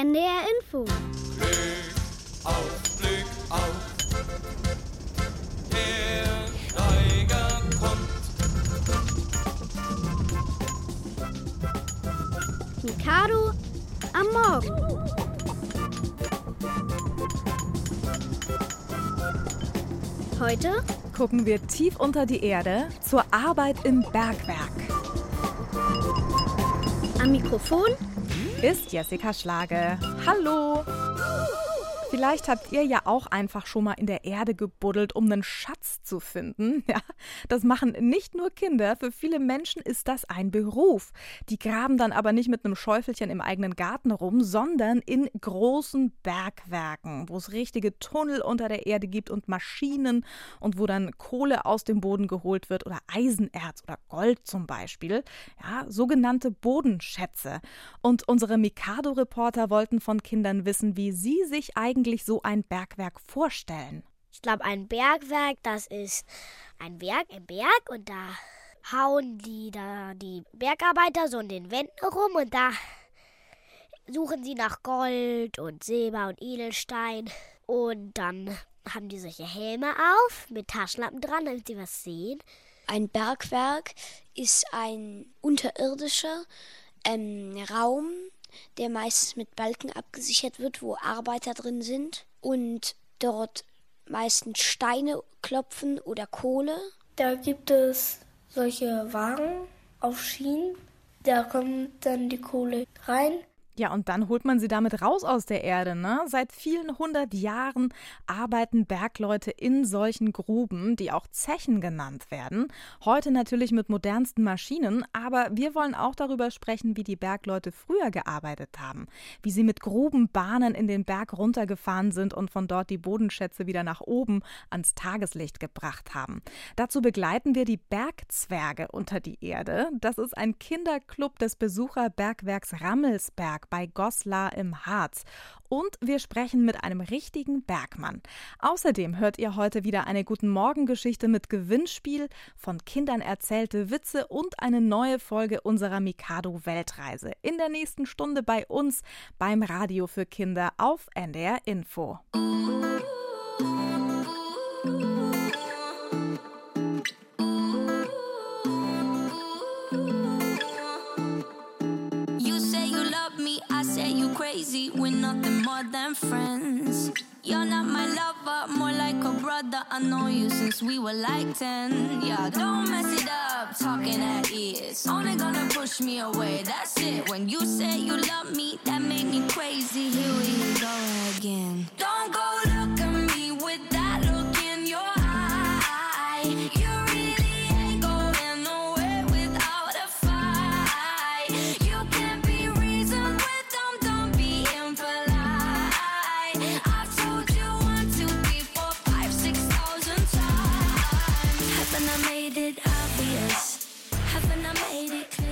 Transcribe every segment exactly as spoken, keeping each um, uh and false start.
N D R Info. Blick auf, Blick auf, der Steiger kommt. Mikado am Morgen. Heute gucken wir tief unter die Erde zur Arbeit im Bergwerk. Am Mikrofon ist Jessica Schlage. Hallo! Vielleicht habt ihr ja auch einfach schon mal in der Erde gebuddelt, um einen Schatz zu finden. Ja, das machen nicht nur Kinder, für viele Menschen ist das ein Beruf. Die graben dann aber nicht mit einem Schäufelchen im eigenen Garten rum, sondern in großen Bergwerken, wo es richtige Tunnel unter der Erde gibt und Maschinen und wo dann Kohle aus dem Boden geholt wird oder Eisenerz oder Gold zum Beispiel. Ja, sogenannte Bodenschätze. Und unsere Mikado-Reporter wollten von Kindern wissen, wie sie sich eigentlich so ein Bergwerk vorstellen. Ich glaube, ein Bergwerk, das ist ein Berg im Berg und da hauen die da die Bergarbeiter so in den Wänden rum und da suchen sie nach Gold und Silber und Edelstein und dann haben die solche Helme auf mit Taschenlampen dran, damit sie was sehen. Ein Bergwerk ist ein unterirdischer ähm, Raum, der meistens mit Balken abgesichert wird, wo Arbeiter drin sind und dort meistens Steine klopfen oder Kohle. Da gibt es solche Wagen auf Schienen, da kommt dann die Kohle rein. Ja, und dann holt man sie damit raus aus der Erde, ne? Seit vielen hundert Jahren arbeiten Bergleute in solchen Gruben, die auch Zechen genannt werden. Heute natürlich mit modernsten Maschinen, aber wir wollen auch darüber sprechen, wie die Bergleute früher gearbeitet haben. Wie sie mit Grubenbahnen in den Berg runtergefahren sind und von dort die Bodenschätze wieder nach oben ans Tageslicht gebracht haben. Dazu begleiten wir die Bergzwerge unter die Erde. Das ist ein Kinderclub des Besucherbergwerks Rammelsberg bei Goslar im Harz. Und wir sprechen mit einem richtigen Bergmann. Außerdem hört ihr heute wieder eine Guten-Morgen-Geschichte mit Gewinnspiel, von Kindern erzählte Witze und eine neue Folge unserer Mikado-Weltreise. In der nächsten Stunde bei uns beim Radio für Kinder auf N D R Info. Crazy, we're nothing more than friends. You're not my lover, more like a brother. I know you since we were like ten. Yeah, don't mess it up, talking at ears. Only gonna push me away, that's it. When you say you love me, that made me crazy. Here we go again. Don't go look at me with that look in your eye. You really ain't going nowhere without a fight. You can't be reasoned with them, don't be impolite. I've told you one, two, three, four, five, six thousand times. Haven't I made it obvious? Haven't I made it clear?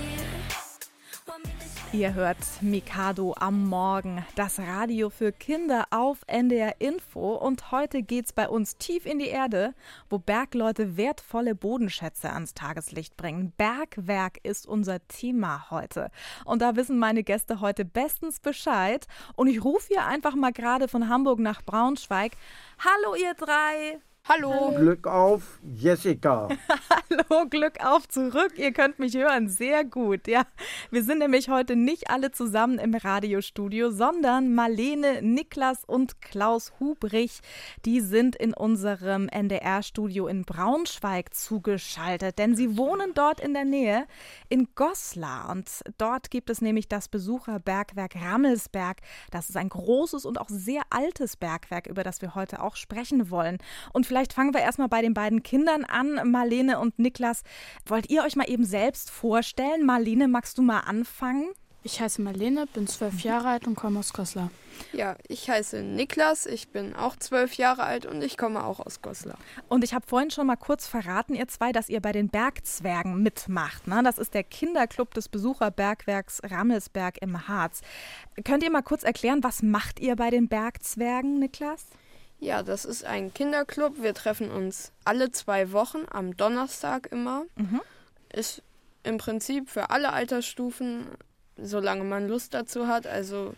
Ihr hört Mikado am Morgen, das Radio für Kinder auf N D R Info. Und heute geht's bei uns tief in die Erde, wo Bergleute wertvolle Bodenschätze ans Tageslicht bringen. Bergwerk ist unser Thema heute. Und da wissen meine Gäste heute bestens Bescheid. Und ich rufe hier einfach mal gerade von Hamburg nach Braunschweig. Hallo ihr drei! Hallo. Glück auf, Jessica. Hallo, Glück auf zurück. Ihr könnt mich hören, sehr gut. Ja, wir sind nämlich heute nicht alle zusammen im Radiostudio, sondern Marlene, Niklas und Klaus Hubrich, die sind in unserem N D R-Studio in Braunschweig zugeschaltet, denn sie wohnen dort in der Nähe in Goslar und dort gibt es nämlich das Besucherbergwerk Rammelsberg. Das ist ein großes und auch sehr altes Bergwerk, über das wir heute auch sprechen wollen. Und vielleicht fangen wir erstmal bei den beiden Kindern an, Marlene und Niklas. Wollt ihr euch mal eben selbst vorstellen? Marlene, magst du mal anfangen? Ich heiße Marlene, bin zwölf Jahre alt und komme aus Goslar. Ja, ich heiße Niklas, ich bin auch zwölf Jahre alt und ich komme auch aus Goslar. Und ich habe vorhin schon mal kurz verraten, ihr zwei, dass ihr bei den Bergzwergen mitmacht. Ne? Das ist der Kinderclub des Besucherbergwerks Rammelsberg im Harz. Könnt ihr mal kurz erklären, was macht ihr bei den Bergzwergen, Niklas? Ja, das ist ein Kinderclub. Wir treffen uns alle zwei Wochen, am Donnerstag immer. Mhm. Ist im Prinzip für alle Altersstufen, solange man Lust dazu hat. Also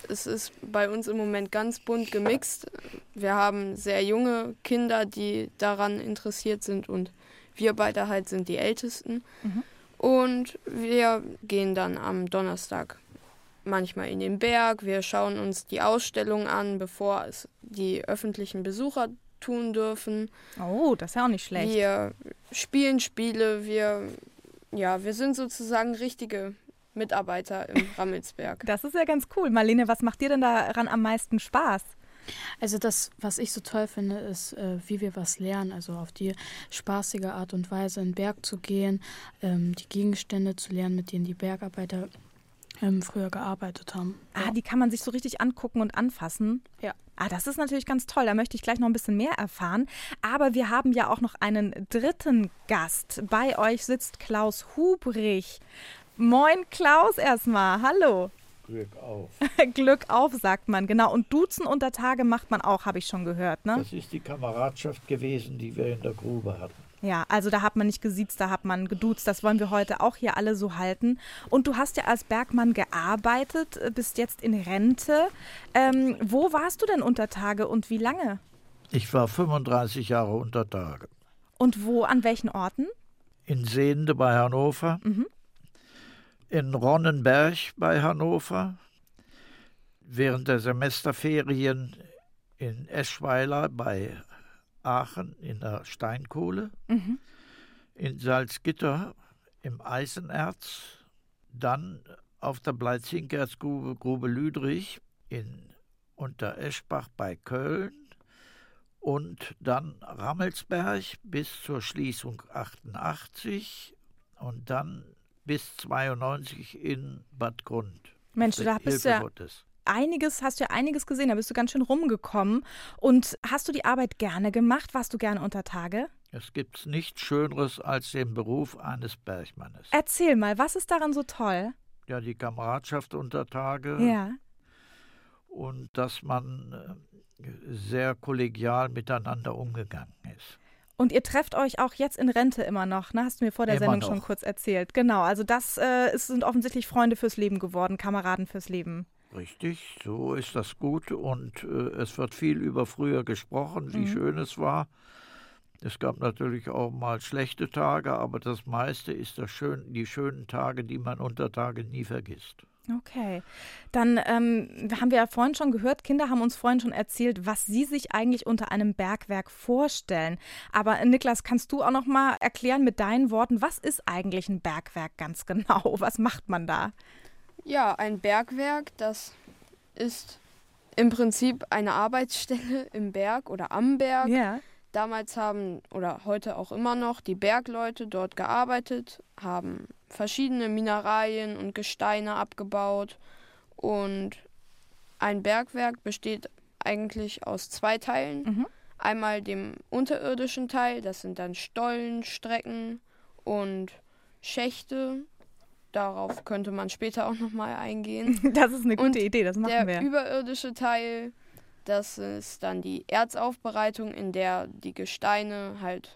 Es ist bei uns im Moment ganz bunt gemixt. Wir haben sehr junge Kinder, die daran interessiert sind und wir beide halt sind die Ältesten. Mhm. Und wir gehen dann am Donnerstag manchmal in den Berg. Wir schauen uns die Ausstellung an, bevor es die öffentlichen Besucher tun dürfen. Oh, das ist ja auch nicht schlecht. Wir spielen Spiele, wir, ja, wir sind sozusagen richtige Mitarbeiter im Rammelsberg. Das ist ja ganz cool. Marlene, was macht dir denn daran am meisten Spaß? Also das, was ich so toll finde, ist, äh, wie wir was lernen. Also auf die spaßige Art und Weise in den Berg zu gehen, ähm, die Gegenstände zu lernen, mit denen die Bergarbeiter ähm, früher gearbeitet haben. Ah, ja. Die kann man sich so richtig angucken und anfassen? Ja. Ah, das ist natürlich ganz toll. Da möchte ich gleich noch ein bisschen mehr erfahren. Aber wir haben ja auch noch einen dritten Gast. Bei euch sitzt Klaus Hubrich. Moin Klaus erstmal. Hallo. Glück auf. Glück auf, sagt man, genau. Und Duzen unter Tage macht man auch, habe ich schon gehört, ne? Das ist die Kameradschaft gewesen, die wir in der Grube hatten. Ja, also da hat man nicht gesiezt, da hat man geduzt. Das wollen wir heute auch hier alle so halten. Und du hast ja als Bergmann gearbeitet, bist jetzt in Rente. Ähm, wo warst du denn unter Tage und wie lange? Ich war fünfunddreißig Jahre unter Tage. Und wo, an welchen Orten? In Sehnde bei Hannover. Mhm. In Ronnenberg bei Hannover, während der Semesterferien in Eschweiler bei Aachen in der Steinkohle, mhm. in Salzgitter im Eisenerz, dann auf der Bleizinkerzgrube Grube Lüdrich in Untereschbach bei Köln und dann Rammelsberg bis zur Schließung achtundachtzig und dann bis zweiundneunzig in Bad Grund. Mensch, da bist du ja einiges, hast du ja einiges gesehen, da bist du ganz schön rumgekommen. Und hast du die Arbeit gerne gemacht? Warst du gerne unter Tage? Es gibt nichts Schöneres als den Beruf eines Bergmannes. Erzähl mal, was ist daran so toll? Ja, die Kameradschaft unter Tage. Ja. Und dass man sehr kollegial miteinander umgegangen ist. Und ihr trefft euch auch jetzt in Rente immer noch, ne? Hast du mir vor der immer Sendung noch. Schon kurz erzählt. Genau, also das äh, ist, sind offensichtlich Freunde fürs Leben geworden, Kameraden fürs Leben. Richtig, so ist das gut und äh, es wird viel über früher gesprochen, wie mhm. schön es war. Es gab natürlich auch mal schlechte Tage, aber das meiste ist das schön, die schönen Tage, die man unter Tage nie vergisst. Okay, dann ähm, haben wir ja vorhin schon gehört, Kinder haben uns vorhin schon erzählt, was sie sich eigentlich unter einem Bergwerk vorstellen. Aber Niklas, kannst du auch noch mal erklären mit deinen Worten, was ist eigentlich ein Bergwerk ganz genau? Was macht man da? Ja, ein Bergwerk, das ist im Prinzip eine Arbeitsstelle im Berg oder am Berg. Ja. Damals haben, oder heute auch immer noch, die Bergleute dort gearbeitet, haben verschiedene Mineralien und Gesteine abgebaut. Und ein Bergwerk besteht eigentlich aus zwei Teilen. Mhm. Einmal dem unterirdischen Teil, das sind dann Stollen, Strecken und Schächte. Darauf könnte man später auch nochmal eingehen. Das ist eine gute und Idee, das machen der wir. Der überirdische Teil, das ist dann die Erzaufbereitung, in der die Gesteine halt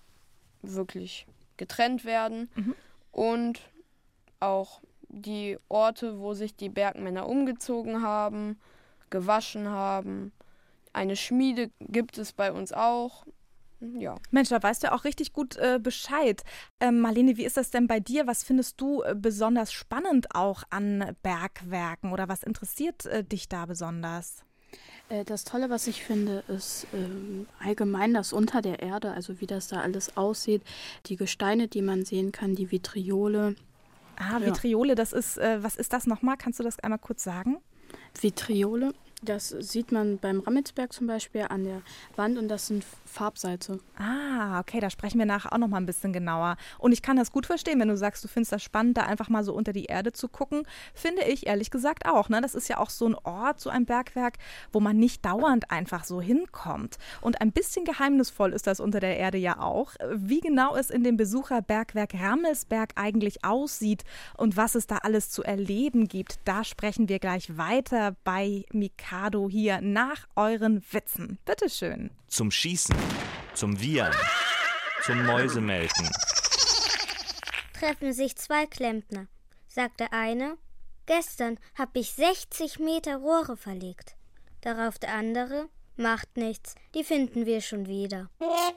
wirklich getrennt werden. Mhm. Und auch die Orte, wo sich die Bergmänner umgezogen haben, gewaschen haben. Eine Schmiede gibt es bei uns auch. Ja. Mensch, da weißt du auch richtig gut äh, Bescheid. Ähm, Marlene, wie ist das denn bei dir? Was findest du äh, besonders spannend auch an Bergwerken oder was interessiert äh, dich da besonders? Das Tolle, was ich finde, ist äh, allgemein das unter der Erde, also wie das da alles aussieht. Die Gesteine, die man sehen kann, die Vitriole. Ah, Vitriole, ja. Das ist, äh, was ist das nochmal? Kannst du das einmal kurz sagen? Vitriole, das sieht man beim Rammelsberg zum Beispiel an der Wand und das sind Farbsalze. Ah, okay, da sprechen wir nachher auch noch mal ein bisschen genauer. Und ich kann das gut verstehen, wenn du sagst, du findest das spannend, da einfach mal so unter die Erde zu gucken. Finde ich ehrlich gesagt auch. Ne? Das ist ja auch so ein Ort, so ein Bergwerk, wo man nicht dauernd einfach so hinkommt. Und ein bisschen geheimnisvoll ist das unter der Erde ja auch. Wie genau es in dem Besucherbergwerk Rammelsberg eigentlich aussieht und was es da alles zu erleben gibt, da sprechen wir gleich weiter bei Mikado hier nach euren Witzen. Bitteschön. Zum Schießen, zum Wiehern, zum Mäusemelken. Treffen sich zwei Klempner. Sagt der eine: Gestern habe ich sechzig Meter Rohre verlegt. Darauf der andere, macht nichts, die finden wir schon wieder.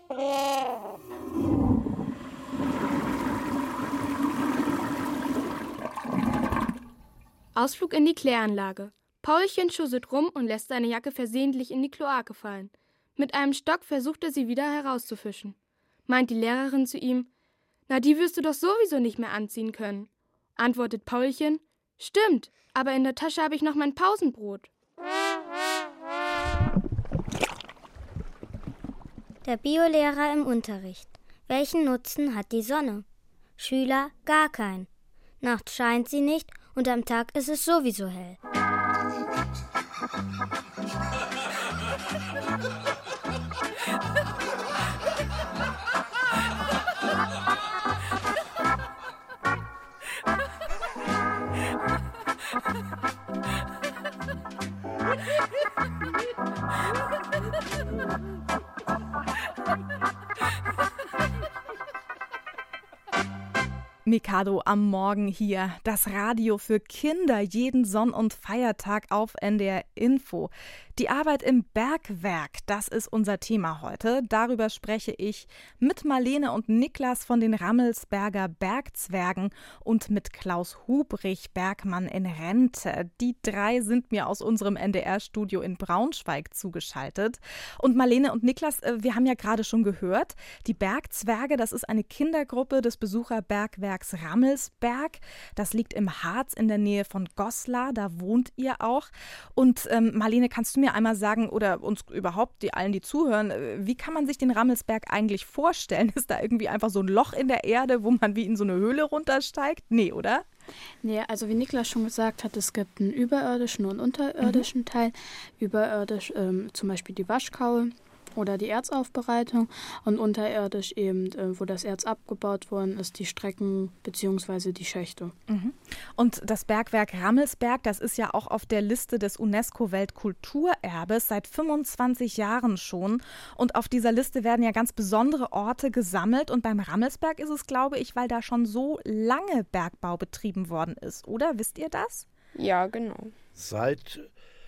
Ausflug in die Kläranlage. Paulchen schusselt rum und lässt seine Jacke versehentlich in die Kloake fallen. Mit einem Stock versucht er sie wieder herauszufischen. Meint die Lehrerin zu ihm, »Na, die wirst du doch sowieso nicht mehr anziehen können.« Antwortet Paulchen, »Stimmt, aber in der Tasche habe ich noch mein Pausenbrot.« Der Biolehrer im Unterricht. Welchen Nutzen hat die Sonne? Schüler, gar keinen. Nachts scheint sie nicht und am Tag ist es sowieso hell. Mikado am Morgen hier, das Radio für Kinder jeden Sonn- und Feiertag auf N D R Info. Die Arbeit im Bergwerk, das ist unser Thema heute. Darüber spreche ich mit Marlene und Niklas von den Rammelsberger Bergzwergen und mit Klaus Hubrich, Bergmann in Rente. Die drei sind mir aus unserem N D R-Studio in Braunschweig zugeschaltet. Und Marlene und Niklas, wir haben ja gerade schon gehört, die Bergzwerge, das ist eine Kindergruppe des Besucherbergwerks Rammelsberg. Das liegt im Harz in der Nähe von Goslar, da wohnt ihr auch. Und ähm, Marlene, kannst du mir einmal sagen oder uns überhaupt, die allen, die zuhören, wie kann man sich den Rammelsberg eigentlich vorstellen? Ist da irgendwie einfach so ein Loch in der Erde, wo man wie in so eine Höhle runtersteigt? Nee, oder? Nee, also wie Niklas schon gesagt hat, es gibt einen überirdischen und unterirdischen mhm. Teil. Überirdisch ähm, zum Beispiel die Waschkaue oder die Erzaufbereitung und unterirdisch eben, äh, wo das Erz abgebaut worden ist, die Strecken bzw. die Schächte. Mhm. Und das Bergwerk Rammelsberg, das ist ja auch auf der Liste des UNESCO-Weltkulturerbes seit fünfundzwanzig Jahren schon. Und auf dieser Liste werden ja ganz besondere Orte gesammelt. Und beim Rammelsberg ist es, glaube ich, weil da schon so lange Bergbau betrieben worden ist, oder? Wisst ihr das? Ja, genau. Seit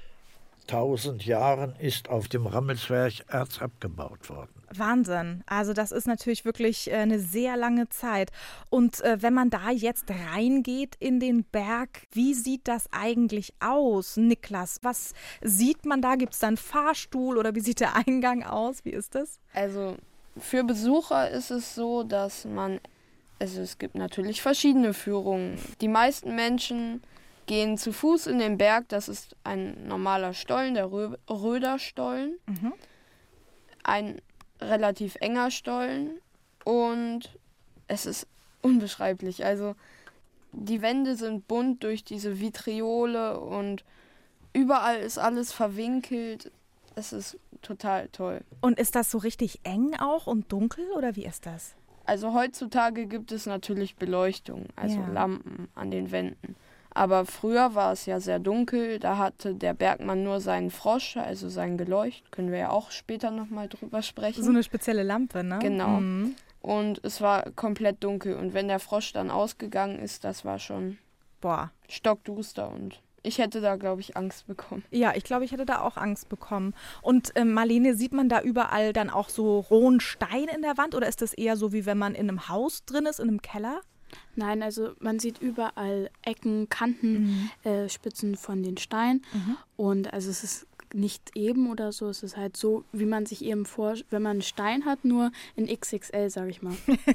tausend Jahren ist auf dem Rammelsberg Erz abgebaut worden. Wahnsinn. Also das ist natürlich wirklich eine sehr lange Zeit. Und äh, wenn man da jetzt reingeht in den Berg, wie sieht das eigentlich aus, Niklas? Was sieht man da? Gibt es da einen Fahrstuhl oder wie sieht der Eingang aus? Wie ist das? Also für Besucher ist es so, dass man, also es gibt natürlich verschiedene Führungen. Die meisten Menschen gehen zu Fuß in den Berg, das ist ein normaler Stollen, der Rö- Röderstollen, mhm. ein relativ enger Stollen und es ist unbeschreiblich. Also die Wände sind bunt durch diese Vitriole und überall ist alles verwinkelt. Es ist total toll. Und ist das so richtig eng auch und dunkel oder wie ist das? Also heutzutage gibt es natürlich Beleuchtung, also ja. Lampen an den Wänden. Aber früher war es ja sehr dunkel, da hatte der Bergmann nur seinen Frosch, also sein Geleucht, können wir ja auch später nochmal drüber sprechen. So eine spezielle Lampe, ne? Genau. Mhm. Und es war komplett dunkel und wenn der Frosch dann ausgegangen ist, das war schon Boah. stockduster und ich hätte da, glaube ich, Angst bekommen. Ja, ich glaube, ich hätte da auch Angst bekommen. Und äh, Marlene, sieht man da überall dann auch so rohen Stein in der Wand oder ist das eher so, wie wenn man in einem Haus drin ist, in einem Keller? Nein, also man sieht überall Ecken, Kanten, mhm. äh, Spitzen von den Steinen. Mhm. Und also es ist nicht eben oder so, es ist halt so, wie man sich eben vor, wenn man einen Stein hat, nur in X X L, sage ich mal.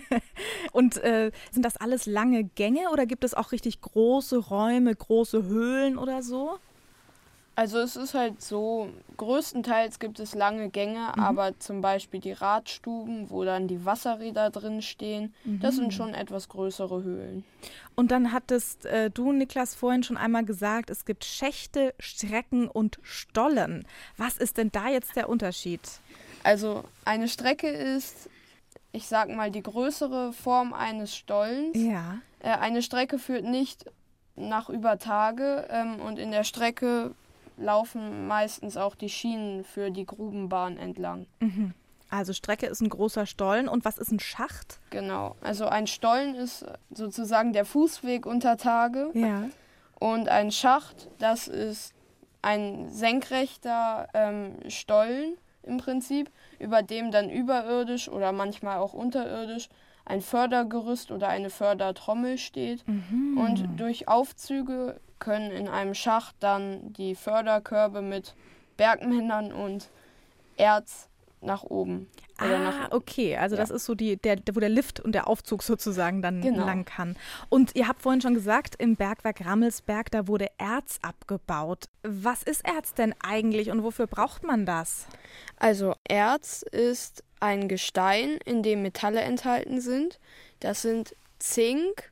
Und äh, sind das alles lange Gänge oder gibt es auch richtig große Räume, große Höhlen oder so? Also es ist halt so, größtenteils gibt es lange Gänge, mhm. aber zum Beispiel die Radstuben, wo dann die Wasserräder drin stehen, mhm. das sind schon etwas größere Höhlen. Und dann hattest äh, du, Niklas, vorhin schon einmal gesagt, es gibt Schächte, Strecken und Stollen. Was ist denn da jetzt der Unterschied? Also eine Strecke ist, ich sag mal, die größere Form eines Stollens. Ja. Äh, eine Strecke führt nicht nach über Tage ähm, und in der Strecke laufen meistens auch die Schienen für die Grubenbahn entlang. Mhm. Also Strecke ist ein großer Stollen. Und was ist ein Schacht? Genau, also ein Stollen ist sozusagen der Fußweg unter Tage. Ja. Und ein Schacht, das ist ein senkrechter ähm, Stollen im Prinzip, über dem dann überirdisch oder manchmal auch unterirdisch ein Fördergerüst oder eine Fördertrommel steht. Mhm. Und durch Aufzüge können in einem Schacht dann die Förderkörbe mit Bergmännern und Erz nach oben. Oder Ah, nach, okay, also ja. das ist so die, der, wo der Lift und der Aufzug sozusagen dann Genau. lang kann. Und ihr habt vorhin schon gesagt, im Bergwerk Rammelsberg, da wurde Erz abgebaut. Was ist Erz denn eigentlich und wofür braucht man das? Also Erz ist ein Gestein, in dem Metalle enthalten sind. Das sind Zink,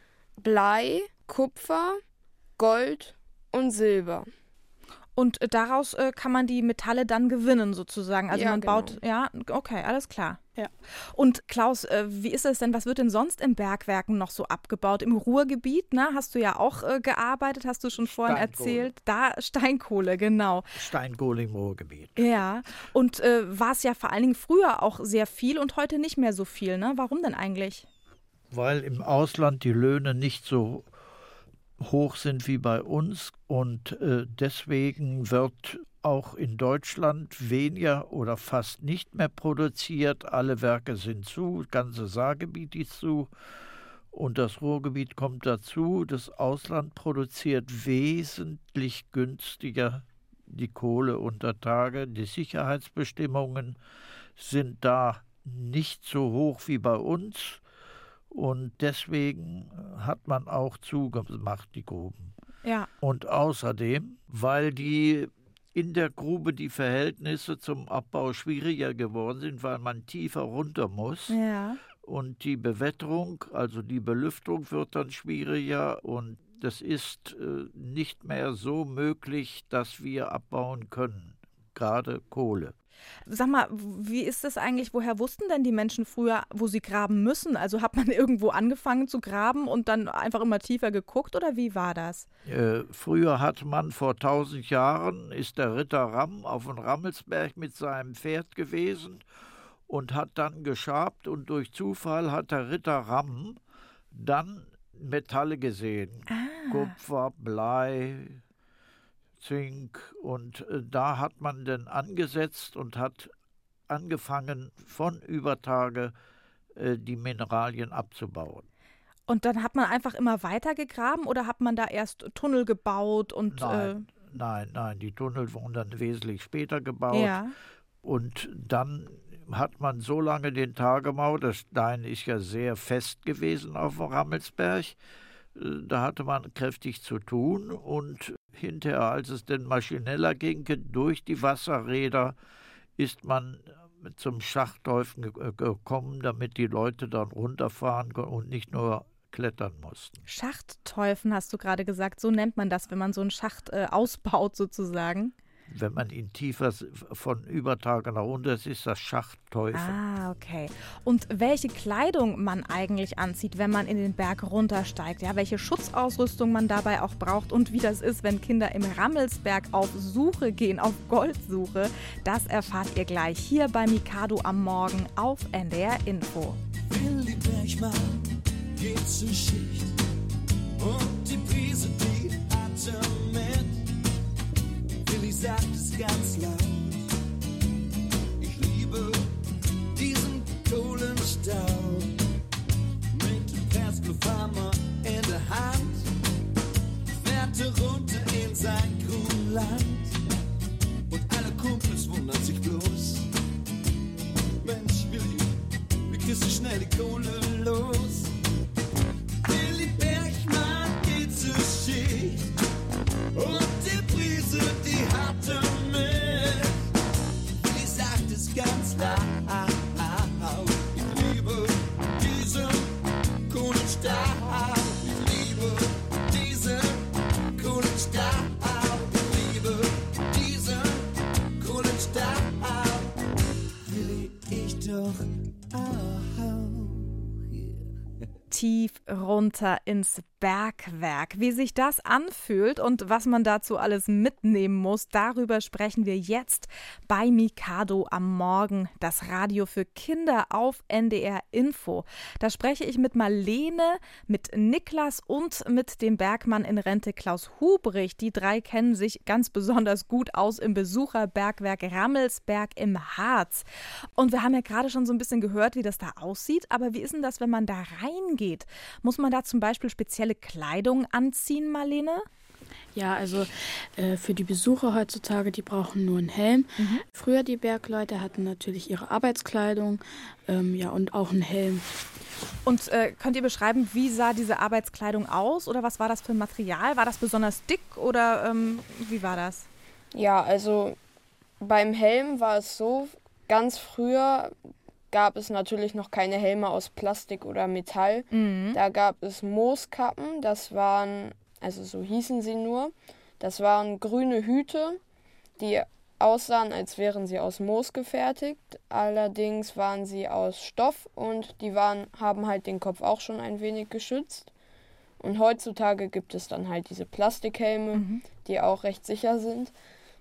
Blei, Kupfer, Gold und Silber. Und äh, daraus äh, kann man die Metalle dann gewinnen sozusagen. Also Ja, man genau. baut, ja, okay, alles klar. Ja. Und Klaus, äh, wie ist es denn, was wird denn sonst im Bergwerken noch so abgebaut? Im Ruhrgebiet, ne, hast du ja auch äh, gearbeitet, hast du schon vorhin Steinkohle. erzählt. Da Steinkohle, genau. Steinkohle im Ruhrgebiet. Ja, und äh, war es ja vor allen Dingen früher auch sehr viel und heute nicht mehr so viel, ne? Warum denn eigentlich? Weil im Ausland die Löhne nicht so hoch sind wie bei uns und äh, deswegen wird auch in Deutschland weniger oder fast nicht mehr produziert. Alle Werke sind zu, das ganze Saargebiet ist zu und das Ruhrgebiet kommt dazu. Das Ausland produziert wesentlich günstiger die Kohle unter Tage. Die Sicherheitsbestimmungen sind da nicht so hoch wie bei uns. Und deswegen hat man auch zugemacht, die Gruben. Ja. Und außerdem, weil die in der Grube die Verhältnisse zum Abbau schwieriger geworden sind, weil man tiefer runter muss. Ja. Und die Bewetterung, also die Belüftung wird dann schwieriger und das ist äh, nicht mehr so möglich, dass wir abbauen können, gerade Kohle. Sag mal, wie ist das eigentlich, woher wussten denn die Menschen früher, wo sie graben müssen? Also hat man irgendwo angefangen zu graben und dann einfach immer tiefer geguckt oder wie war das? Äh, früher hat man vor tausend Jahren, ist der Ritter Ramm auf dem Rammelsberg mit seinem Pferd gewesen und hat dann geschabt und durch Zufall hat der Ritter Ramm dann Metalle gesehen. Ah. Kupfer, Blei, Zink und äh, da hat man dann angesetzt und hat angefangen von Übertage äh, die Mineralien abzubauen. Und dann hat man einfach immer weiter gegraben oder hat man da erst Tunnel gebaut und Nein, äh, nein, nein, die Tunnel wurden dann wesentlich später gebaut. Ja. Und dann hat man so lange den Tag gemauert, der Stein ist ja sehr fest gewesen auf dem Rammelsberg. Da hatte man kräftig zu tun und hinterher, als es denn maschineller ging, durch die Wasserräder ist man zum Schachthäufen gekommen, damit die Leute dann runterfahren konnten und nicht nur klettern mussten. Schachthäufen hast du gerade gesagt, so nennt man das, wenn man so einen Schacht äh, ausbaut sozusagen. Wenn man ihn tiefer von Übertage nach unten ist, ist das Schachthäufen. Ah, okay. Und welche Kleidung man eigentlich anzieht, wenn man in den Berg runtersteigt, ja, welche Schutzausrüstung man dabei auch braucht und wie das ist, wenn Kinder im Rammelsberg auf Suche gehen, auf Goldsuche, das erfahrt ihr gleich hier bei Mikado am Morgen auf N D R Info. Willi Bergmann geht zur Schicht und die Prise, die hat er mit. Willi sagt es ganz laut. Ich liebe diesen Kohlenstaub. Mit dem Presslufthammer in der Hand fährt er runter in sein Grünland. Und alle Kumpels wundern sich bloß. Mensch, Willi, wie kriegst du schnell die Kohle los? Willi Bergmann geht zur Schicht. Und die Prise, die hat er mit. Die sagt es ganz laut. Ich liebe diesen Kohlenstaub. Ich liebe diesen Kohlenstaub. Ich liebe diesen Kohlenstaub. Will ich doch auch. Tief runter ins Bergwerk. Wie sich das anfühlt und was man dazu alles mitnehmen muss, darüber sprechen wir jetzt bei Mikado am Morgen, das Radio für Kinder auf N D R Info. Da spreche ich mit Marlene, mit Niklas und mit dem Bergmann in Rente Klaus Hubrich. Die drei kennen sich ganz besonders gut aus im Besucherbergwerk Rammelsberg im Harz. Und wir haben ja gerade schon so ein bisschen gehört, wie das da aussieht. Aber wie ist denn das, wenn man da reingeht? Muss man da zum Beispiel spezielle Kleidung anziehen, Marlene? Ja, also äh, für die Besucher heutzutage, die brauchen nur einen Helm. Mhm. Früher die Bergleute hatten natürlich ihre Arbeitskleidung, ähm, ja, und auch einen Helm. Und äh, könnt ihr beschreiben, wie sah diese Arbeitskleidung aus oder was war das für ein Material? War das besonders dick oder ähm, wie war das? Ja, also beim Helm war es so, ganz früher gab es natürlich noch keine Helme aus Plastik oder Metall. Mhm. Da gab es Mooskappen, das waren, also so hießen sie nur, das waren grüne Hüte, die aussahen, als wären sie aus Moos gefertigt. Allerdings waren sie aus Stoff und die waren, haben halt den Kopf auch schon ein wenig geschützt. Und heutzutage gibt es dann halt diese Plastikhelme, mhm. die auch recht sicher sind.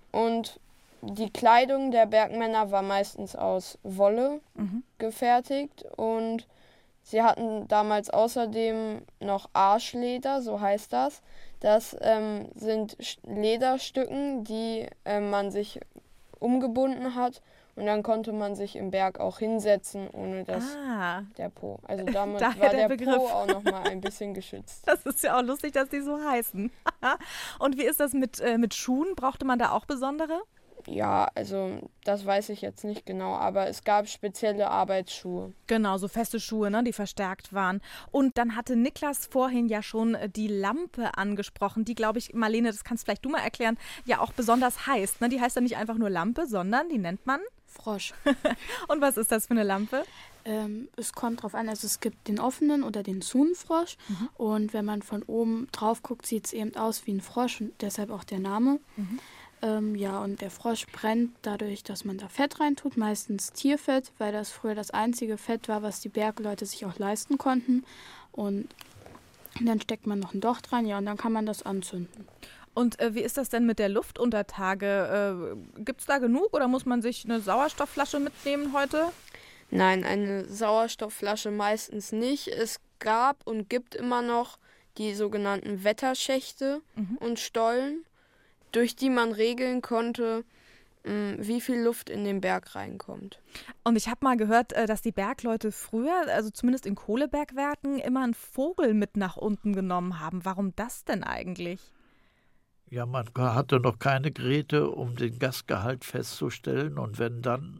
Und die Kleidung der Bergmänner war meistens aus Wolle mhm. gefertigt und sie hatten damals außerdem noch Arschleder, so heißt das. Das ähm, sind Lederstücken, die äh, man sich umgebunden hat und dann konnte man sich im Berg auch hinsetzen, ohne dass ah. der Po. Also damit war der, der Po auch noch mal ein bisschen geschützt. Das ist ja auch lustig, dass die so heißen. Und wie ist das mit, äh, mit Schuhen? Brauchte man da auch besondere? Ja, also das weiß ich jetzt nicht genau, aber es gab spezielle Arbeitsschuhe. Genau, so feste Schuhe, ne, die verstärkt waren. Und dann hatte Niklas vorhin ja schon die Lampe angesprochen, die, glaube ich, Marlene, das kannst vielleicht du mal erklären, ja auch besonders heißt. Ne? Die heißt ja nicht einfach nur Lampe, sondern die nennt man Frosch. Und was ist das für eine Lampe? Ähm, es kommt drauf an, also es gibt den offenen oder den Zunfrosch. Mhm. Und wenn man von oben drauf guckt, sieht es eben aus wie ein Frosch und deshalb auch der Name. Mhm. Ähm, ja, und der Frosch brennt dadurch, dass man da Fett reintut, meistens Tierfett, weil das früher das einzige Fett war, was die Bergleute sich auch leisten konnten. Und dann steckt man noch ein Docht rein, ja, und dann kann man das anzünden. Und äh, wie ist das denn mit der Luft unter Tage? Äh, Gibt es da genug oder muss man sich eine Sauerstoffflasche mitnehmen heute? Nein, eine Sauerstoffflasche meistens nicht. Es gab und gibt immer noch die sogenannten Wetterschächte mhm. und Stollen, durch die man regeln konnte, wie viel Luft in den Berg reinkommt. Und ich habe mal gehört, dass die Bergleute früher, also zumindest in Kohlebergwerken, immer einen Vogel mit nach unten genommen haben. Warum das denn eigentlich? Ja, man hatte noch keine Geräte, um den Gasgehalt festzustellen. Und wenn dann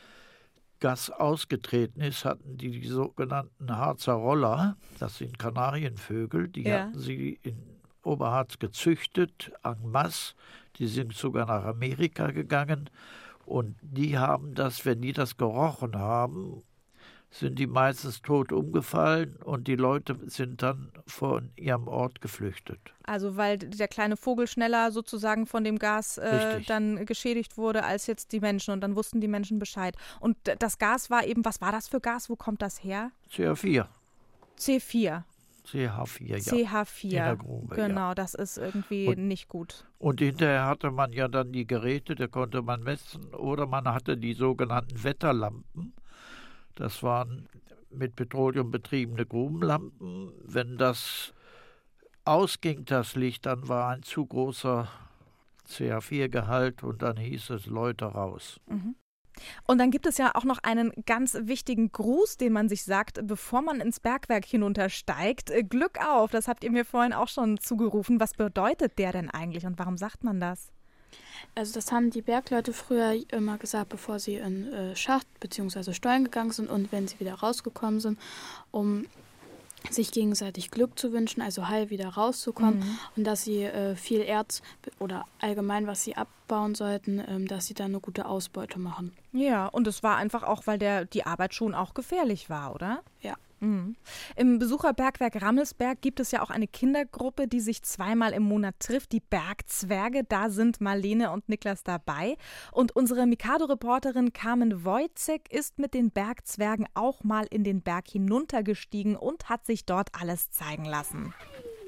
Gas ausgetreten ist, hatten die die sogenannten Harzer Roller, das sind Kanarienvögel, die ja. hatten sie in Oberharz gezüchtet, en masse. Die sind sogar nach Amerika gegangen und die haben das, wenn die das gerochen haben, sind die meistens tot umgefallen und die Leute sind dann von ihrem Ort geflüchtet. Also weil der kleine Vogel schneller sozusagen von dem Gas äh, dann geschädigt wurde als jetzt die Menschen und dann wussten die Menschen Bescheid. Und das Gas war eben, was war das für Gas? Wo kommt das her? C H vier. C vier. C H vier, ja. C H vier, in der Grube, genau, ja. Das ist irgendwie und, nicht gut. Und hinterher hatte man ja dann die Geräte, da konnte man messen, oder man hatte die sogenannten Wetterlampen. Das waren mit Petroleum betriebene Grubenlampen. Wenn das ausging, das Licht, dann war ein zu großer C H vier Gehalt und dann hieß es Leute raus. Mhm. Und dann gibt es ja auch noch einen ganz wichtigen Gruß, den man sich sagt, bevor man ins Bergwerk hinuntersteigt. Glück auf, das habt ihr mir vorhin auch schon zugerufen. Was bedeutet der denn eigentlich und warum sagt man das? Also das haben die Bergleute früher immer gesagt, bevor sie in äh, Schacht bzw. Stollen gegangen sind und wenn sie wieder rausgekommen sind, um sich gegenseitig Glück zu wünschen, also heil wieder rauszukommen mhm. und dass sie äh, viel Erz oder allgemein, was sie abbauen sollten, ähm, dass sie dann eine gute Ausbeute machen. Ja, und es war einfach auch, weil der, die Arbeit schon auch gefährlich war, oder? Ja. Mhm. Im Besucherbergwerk Rammelsberg gibt es ja auch eine Kindergruppe, die sich zweimal im Monat trifft, die Bergzwerge. Da sind Marlene und Niklas dabei. Und unsere Mikado-Reporterin Carmen Wojcek ist mit den Bergzwergen auch mal in den Berg hinuntergestiegen und hat sich dort alles zeigen lassen.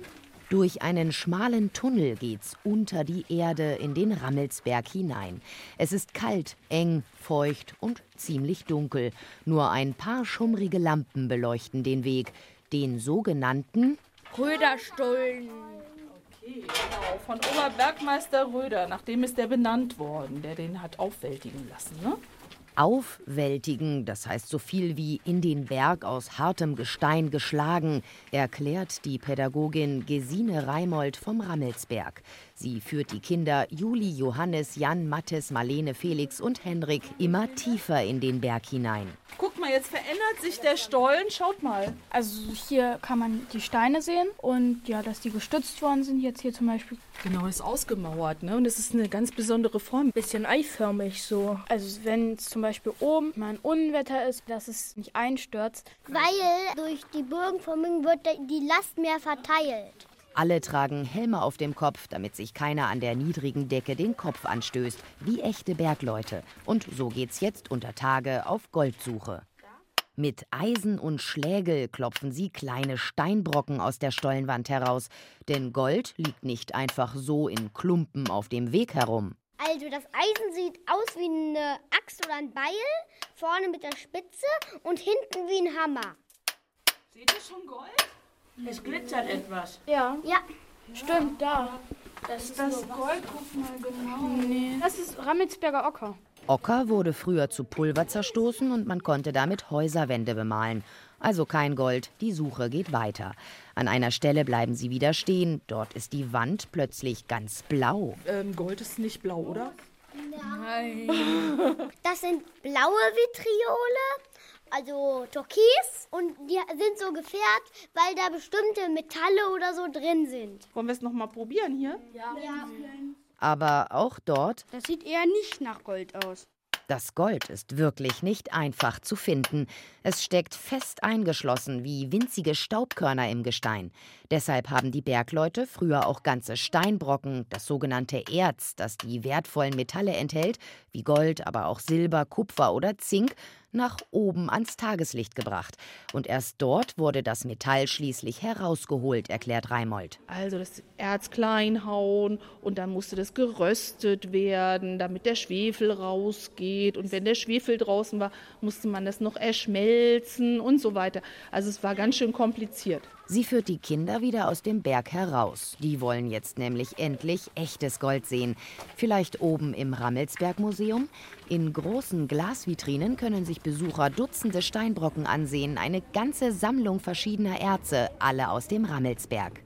Durch einen schmalen Tunnel geht's unter die Erde in den Rammelsberg hinein. Es ist kalt, eng, feucht und ziemlich dunkel. Nur ein paar schummrige Lampen beleuchten den Weg, den sogenannten Röderstollen. Okay, genau, von Oberbergmeister Röder. Nach dem ist der benannt worden, der den hat aufwältigen lassen, ne? Aufwältigen, das heißt so viel wie in den Berg aus hartem Gestein geschlagen, erklärt die Pädagogin Gesine Reimold vom Rammelsberg. Sie führt die Kinder Juli, Johannes, Jan, Mathis, Marlene, Felix und Henrik immer tiefer in den Berg hinein. Guck mal, jetzt verändert sich der Stollen. Schaut mal. Also hier kann man die Steine sehen und ja, dass die gestützt worden sind, jetzt hier zum Beispiel. Genau, ist ausgemauert, ne? Und es ist eine ganz besondere Form. Bisschen eiförmig so. Also wenn es zum Beispiel oben mal ein Unwetter ist, dass es nicht einstürzt. Weil durch die Bogenformung wird die Last mehr verteilt. Alle tragen Helme auf dem Kopf, damit sich keiner an der niedrigen Decke den Kopf anstößt, wie echte Bergleute. Und so geht's jetzt unter Tage auf Goldsuche. Mit Eisen und Schlägel klopfen sie kleine Steinbrocken aus der Stollenwand heraus. Denn Gold liegt nicht einfach so in Klumpen auf dem Weg herum. Also das Eisen sieht aus wie eine Axt oder ein Beil, vorne mit der Spitze und hinten wie ein Hammer. Seht ihr schon Gold? Es glitzert etwas. Ja. Ja. Stimmt, da. Das ist das Gold, guck mal genau. Nee. Das ist Rammelsberger Ocker. Ocker wurde früher zu Pulver zerstoßen und man konnte damit Häuserwände bemalen. Also kein Gold, die Suche geht weiter. An einer Stelle bleiben sie wieder stehen. Dort ist die Wand plötzlich ganz blau. Ähm, Gold ist nicht blau, oder? Nein. Das sind blaue Vitriole, also Türkis. Und die sind so gefärbt, weil da bestimmte Metalle oder so drin sind. Wollen wir es noch mal probieren hier? Ja. ja. Aber auch dort, Das sieht eher nicht nach Gold aus. das Gold ist wirklich nicht einfach zu finden. Es steckt fest eingeschlossen wie winzige Staubkörner im Gestein. Deshalb haben die Bergleute früher auch ganze Steinbrocken, das sogenannte Erz, das die wertvollen Metalle enthält, wie Gold, aber auch Silber, Kupfer oder Zink, nach oben ans Tageslicht gebracht. Und erst dort wurde das Metall schließlich herausgeholt, erklärt Reimold. Also das Erz klein hauen und dann musste das geröstet werden, damit der Schwefel rausgeht. Und wenn der Schwefel draußen war, musste man das noch erschmelzen und so weiter. Also es war ganz schön kompliziert. Sie führt die Kinder wieder aus dem Berg heraus. Die wollen jetzt nämlich endlich echtes Gold sehen. Vielleicht oben im Rammelsberg-Museum? In großen Glasvitrinen können sich Besucher Dutzende Steinbrocken ansehen. Eine ganze Sammlung verschiedener Erze, alle aus dem Rammelsberg.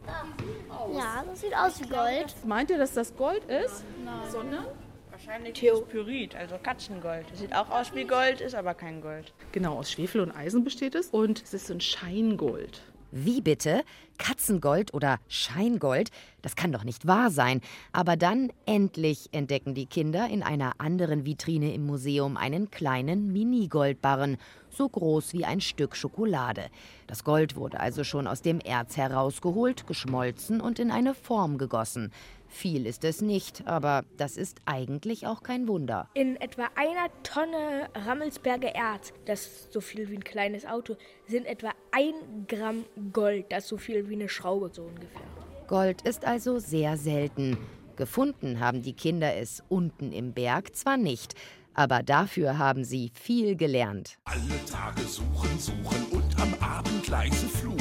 Ja, das sieht aus wie Gold. Meint ihr, dass das Gold ist? Nein. Sondern? Wahrscheinlich ist Pyrit, also Katzengold. Das sieht auch aus wie Gold, ist aber kein Gold. Genau, aus Schwefel und Eisen besteht es. Und es ist so ein Scheingold. Wie bitte? Katzengold oder Scheingold? Das kann doch nicht wahr sein. Aber dann endlich entdecken die Kinder in einer anderen Vitrine im Museum einen kleinen Mini-Goldbarren, so groß wie ein Stück Schokolade. Das Gold wurde also schon aus dem Erz herausgeholt, geschmolzen und in eine Form gegossen. Viel ist es nicht, aber das ist eigentlich auch kein Wunder. In etwa einer Tonne Rammelsberger Erz, das ist so viel wie ein kleines Auto, sind etwa ein Gramm Gold, das ist so viel wie eine Schraube so ungefähr. Gold ist also sehr selten. Gefunden haben die Kinder es unten im Berg zwar nicht, aber dafür haben sie viel gelernt. Alle Tage suchen, suchen und am Abend leise fluchen.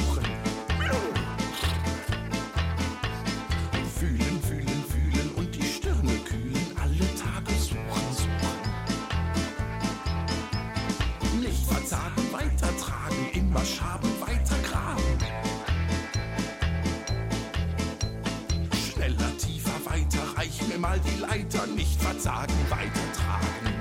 Fühlen, fühlen, fühlen und die Stirne kühlen. Alle Tage suchen, suchen. Nicht verzagen, weitertragen, immer schaben, weiter graben. Schneller, tiefer, weiter, reich mir mal die Leiter. Nicht verzagen, weitertragen.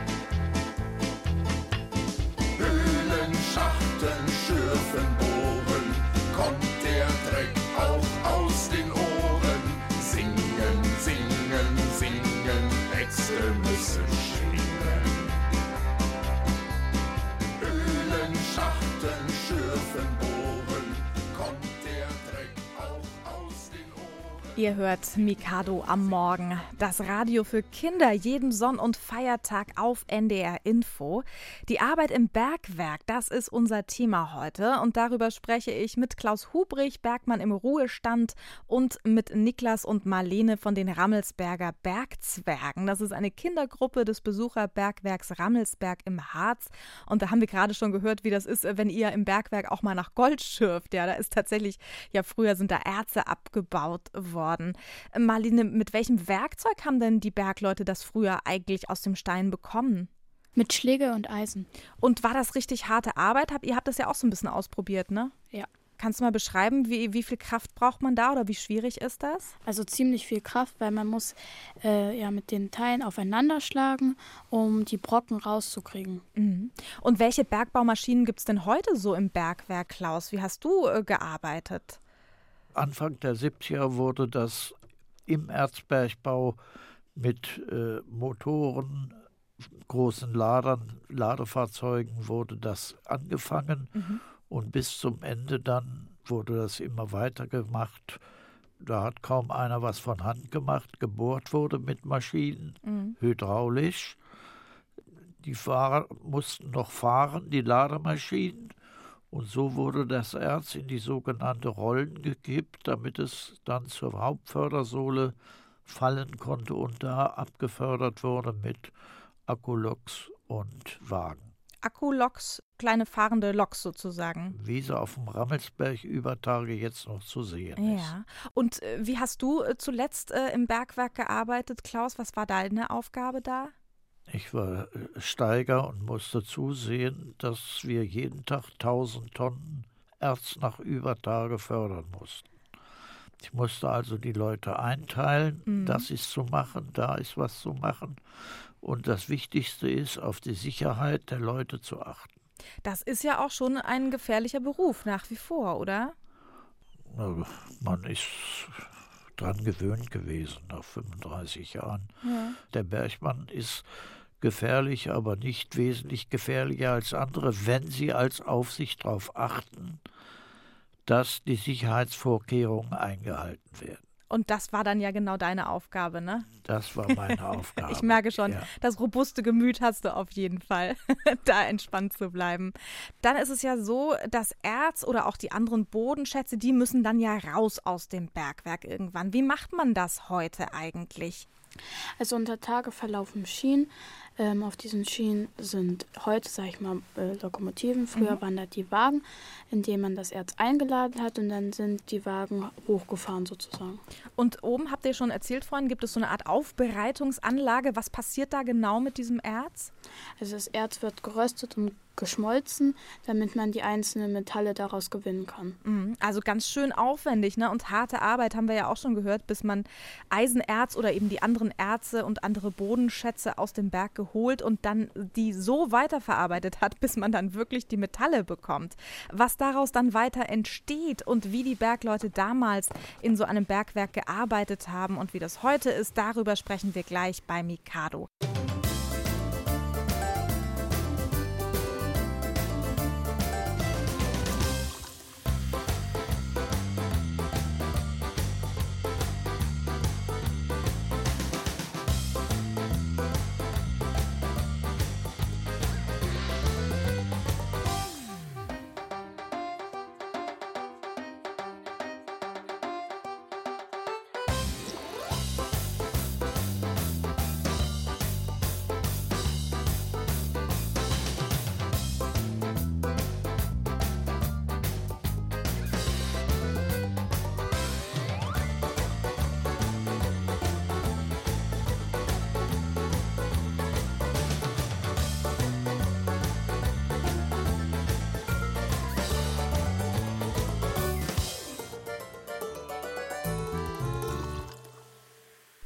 Höhlen, Schachteln, Schürfen, Bohren, kommt der Dreck auch aus den Ohren. Singen, singen, singen, Äxte müssen schwingen. Höhlen, Schachteln, Schürfen, Bohren, kommt der Dreck auch aus den Ohren. Ihr hört Mikado am Morgen, das Radio für Kinder jeden Sonn- und Feiertag auf N D R Info. Die Arbeit im Bergwerk, das ist unser Thema heute und darüber spreche ich mit Klaus Hubrich, Bergmann im Ruhestand, und mit Niklas und Marlene von den Rammelsberger Bergzwergen. Das ist eine Kindergruppe des Besucherbergwerks Rammelsberg im Harz und da haben wir gerade schon gehört, wie das ist, wenn ihr im Bergwerk auch mal nach Gold schürft. Ja, da ist tatsächlich, ja früher sind da Erze abgebaut worden. Marlene, mit welchem Werkzeug haben denn die Bergleute das früher eigentlich aus dem Stein bekommen? Mit Schläge und Eisen. Und war das richtig harte Arbeit? Ihr habt das ja auch so ein bisschen ausprobiert, ne? Ja. Kannst du mal beschreiben, wie, wie viel Kraft braucht man da oder wie schwierig ist das? Also ziemlich viel Kraft, weil man muss äh, ja mit den Teilen aufeinander schlagen, um die Brocken rauszukriegen. Mhm. Und welche Bergbaumaschinen gibt es denn heute so im Bergwerk, Klaus? Wie hast du äh, gearbeitet? Anfang der siebziger wurde das im Erzbergbau mit äh, Motoren, großen Ladern, Ladefahrzeugen wurde das angefangen. Mhm. Und bis zum Ende dann wurde das immer weiter gemacht. Da hat kaum einer was von Hand gemacht. Gebohrt wurde mit Maschinen, mhm. hydraulisch. Die Fahrer mussten noch fahren, die Lademaschinen. Und so wurde das Erz in die sogenannte Rollen gekippt, damit es dann zur Hauptfördersohle fallen konnte und da abgefördert wurde mit Akkuloks und Wagen. Akkuloks, kleine fahrende Loks sozusagen. Wie sie auf dem Rammelsberg über Tage jetzt noch zu sehen ist. Ja. Und äh, wie hast du äh, zuletzt äh, im Bergwerk gearbeitet, Klaus? Was war deine Aufgabe da? Ich war Steiger und musste zusehen, dass wir jeden Tag tausend Tonnen Erz nach Übertage fördern mussten. Ich musste also die Leute einteilen, mhm. das ist zu machen, da ist was zu machen. Und das Wichtigste ist, auf die Sicherheit der Leute zu achten. Das ist ja auch schon ein gefährlicher Beruf nach wie vor, oder? Man ist dran gewöhnt gewesen nach fünfunddreißig Jahren. Ja. Der Bergmann ist gefährlich, aber nicht wesentlich gefährlicher als andere, wenn sie als Aufsicht darauf achten, dass die Sicherheitsvorkehrungen eingehalten werden. Und das war dann ja genau deine Aufgabe, ne? Das war meine Aufgabe. Ich merke schon, ja. Das robuste Gemüt hast du auf jeden Fall, da entspannt zu bleiben. Dann ist es ja so, das Erz oder auch die anderen Bodenschätze, die müssen dann ja raus aus dem Bergwerk irgendwann. Wie macht man das heute eigentlich? Also unter Tage verlaufen Schienen. Ähm, auf diesen Schienen sind heute, sage ich mal, äh, Lokomotiven. Früher mhm. waren da die Wagen, in denen man das Erz eingeladen hat und dann sind die Wagen hochgefahren sozusagen. Und oben, habt ihr schon erzählt vorhin, gibt es so eine Art Aufbereitungsanlage. Was passiert da genau mit diesem Erz? Also das Erz wird geröstet und geschmolzen, damit man die einzelnen Metalle daraus gewinnen kann. Also ganz schön aufwendig, ne? Und harte Arbeit haben wir ja auch schon gehört, bis man Eisenerz oder eben die anderen Erze und andere Bodenschätze aus dem Berg geholt und dann die so weiterverarbeitet hat, bis man dann wirklich die Metalle bekommt. Was daraus dann weiter entsteht und wie die Bergleute damals in so einem Bergwerk gearbeitet haben und wie das heute ist, darüber sprechen wir gleich bei Mikado.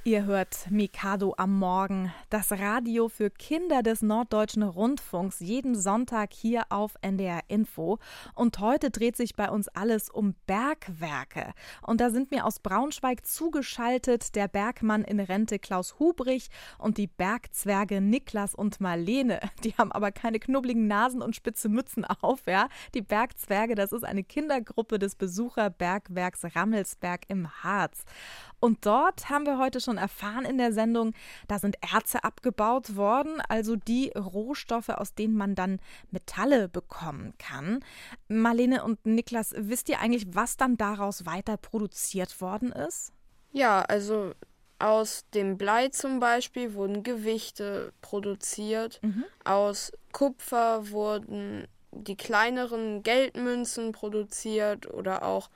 Ihr hört Mikado am Morgen, das Radio für Kinder des Norddeutschen Rundfunks, jeden Sonntag hier auf N D R Info. Und heute dreht sich bei uns alles um Bergwerke. Und da sind mir aus Braunschweig zugeschaltet der Bergmann in Rente Klaus Hubrich und die Bergzwerge Niklas und Marlene. Die haben aber keine knubbeligen Nasen und spitze Mützen auf. Ja? Die Bergzwerge, das ist eine Kindergruppe des Besucherbergwerks Rammelsberg im Harz. Und dort haben wir heute schon erfahren in der Sendung, da sind Erze abgebaut worden, also die Rohstoffe, aus denen man dann Metalle bekommen kann. Marlene und Niklas, wisst ihr eigentlich, was dann daraus weiter produziert worden ist? Ja, also aus dem Blei zum Beispiel wurden Gewichte produziert. Mhm. Aus Kupfer wurden die kleineren Geldmünzen produziert oder auch